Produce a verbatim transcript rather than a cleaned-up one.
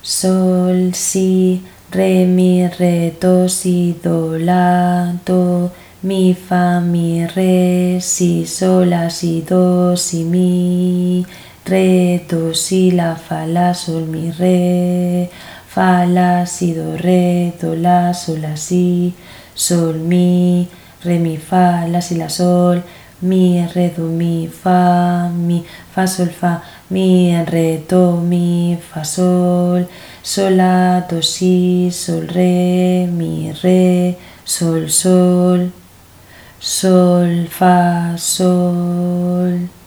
sol, si, re, mi, re, do, si, do, la, do, mi, fa, mi, re, si, sol, la, si, do, si, mi, re, do, si, la, fa, la, sol, mi, re, fa, la, si, do, re, do, la, sol, la, si, sol, mi, re, mi, fa, la, si, la, sol, mi, re, do, mi, fa, mi, fa, sol, fa, mi, re, do, mi, fa, sol, sol, la, do, si, sol, re, mi, re, sol, sol, sol, fa, sol.